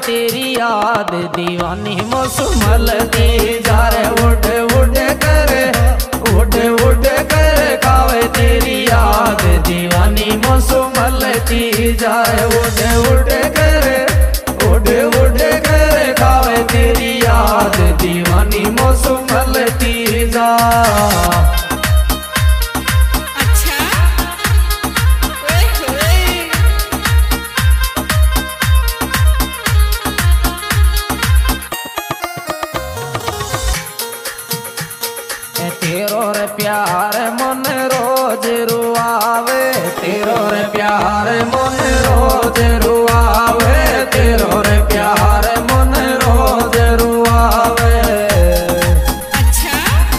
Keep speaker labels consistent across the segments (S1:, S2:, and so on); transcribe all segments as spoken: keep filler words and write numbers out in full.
S1: तेरी याद दीवानी मौसमलती जा रे उड़ उड़ कर उड़ उड़ कर खावे तेरी याद दीवानी मौसमलती जा रे उड़ उड़ कर उड़ उड़ कर खावे तेरी याद दीवानी मौसमलती जा। तेरो रे प्यार मन रोज रुआवे तेरो रे प्यार मन रोज रुआवे तेरो रे प्यार मन रोज रुआवे।
S2: अच्छा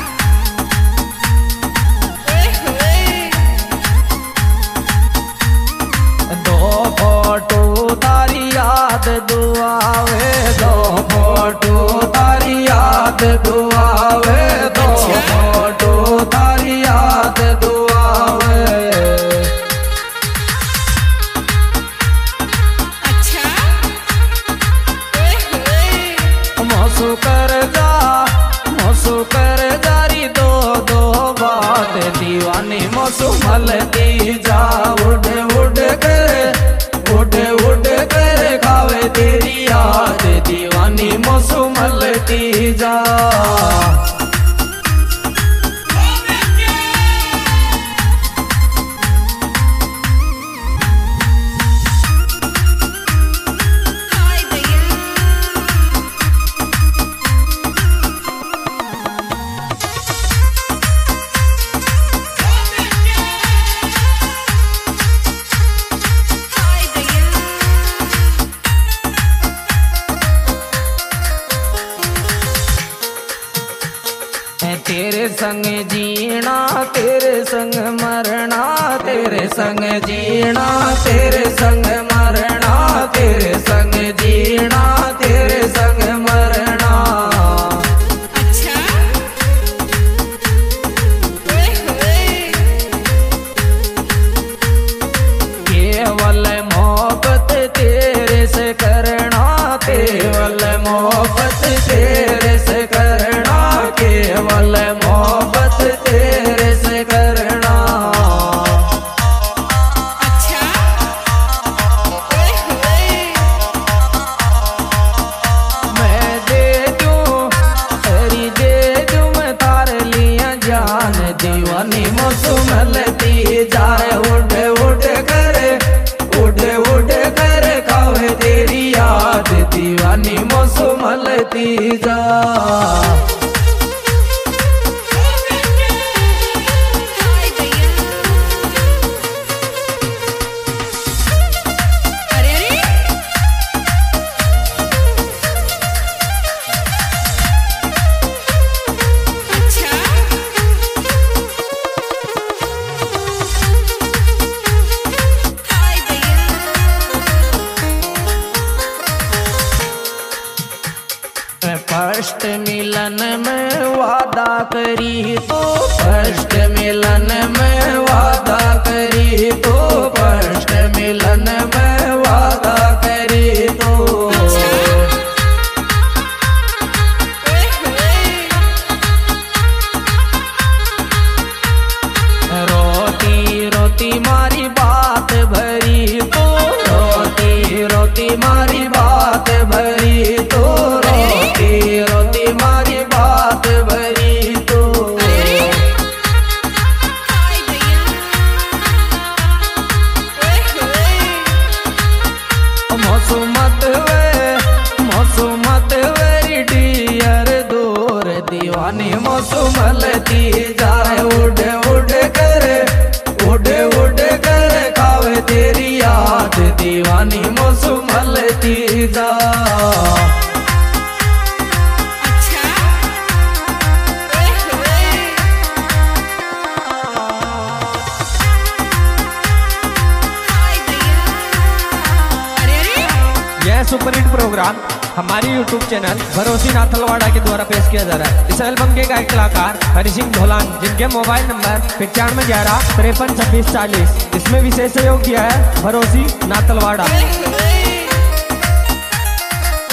S1: दो फोटो तारी याद दुआवे दो फोटो तारी याद दुआवे दो फोटो तारी याद दुआवे।
S2: अच्छा
S1: मौसू कर जा मौसू कर जारी दो दो बात दीवानी मौसू मलती जा उड़ उड़ कर उड़ उड़ कर खावे तेरी याद दीवानी मौसू मलती जा। तेरे संग जीना तेरे संग मरना तेरे संग जीना तेरे संग मरना तेरे संग जीना तेरे संग मरना।
S2: अच्छा
S1: केवल मोहब्बत तेरे से करना केवल मोहब्बत तेरे से करना केवल मोहब्बत तेरे से करना।
S2: अच्छा
S1: मैं दे दूं तेरी दे दूं मैं तार लिया जान दीवानी मौसमलती जाए उड़ उड़ कर उड़ उड़ कर खावे तेरी याद दीवानी मौसमलती जा। फर्स्ट मिलन में वादा करी तो फर्स्ट मिलन में वादा करी तो फर्स्ट मिलन में वादा करी तो। रोती रोती मारी बात भरी तो रोती रोती मारी बात भरी तो रोती रोती मारी बात भरी तो। मौसमत वे मौसमत वेरी डियर दूर दीवानी मौसमलती जा उड़ उड़ कर उड़ उड़ कर खावे तेरी याद दीवानी मौसमलती जा।
S3: यह सुपरहिट प्रोग्राम हमारे यूट्यूब चैनल भरोसी नाथलवाड़ा के द्वारा पेश किया जा रहा है। इस एल्बम के गायक कलाकार हरि सिंह ढोलान, जिनके मोबाइल नंबर पचानवे ग्यारह तिरपन छब्बीस चालीस। इसमें विशेष सहयोग किया है भरोसी नाथलवाड़ा।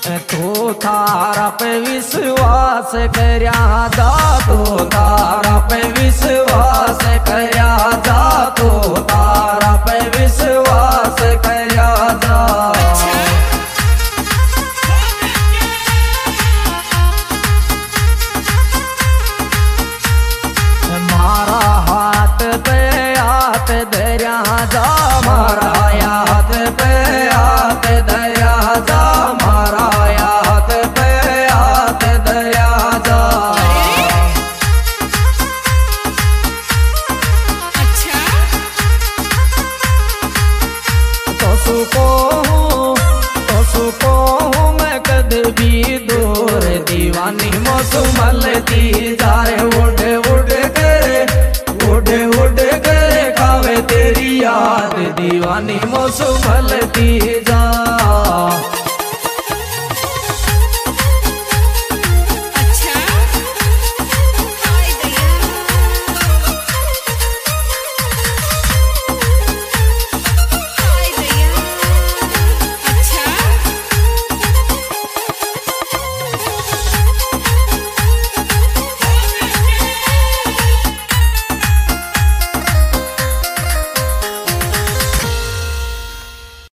S1: तू थारा पे विश्वास करया जा, तू तारा पे विश्वास करया जा, तू तारा पे विश्वास करया जा। मारा हाथ पे हाथ धरया जा, मारा हाथ पे हाथ धरया जा, मारा हाथ पे हाथ धरया जा।
S2: अच्छा
S1: तो सुको हूँ तो सुको हूँ मैं कद भी दूर, दीवानी मौसम दी जा रे उड़ उड़ करे, उड़ उड़ करे खावे तेरी याद, दीवानी मौसम दी जा।